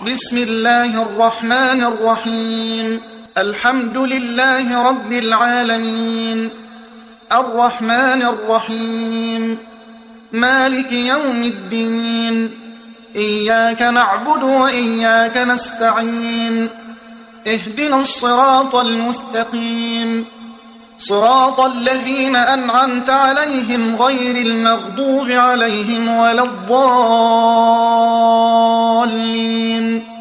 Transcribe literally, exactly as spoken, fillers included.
بسم الله الرحمن الرحيم. الحمد لله رب العالمين، الرحمن الرحيم، مالك يوم الدين، إياك نعبد وإياك نستعين، اهدنا الصراط المستقيم، صراط الذين أنعمت عليهم غير المغضوب عليهم ولا الضالين.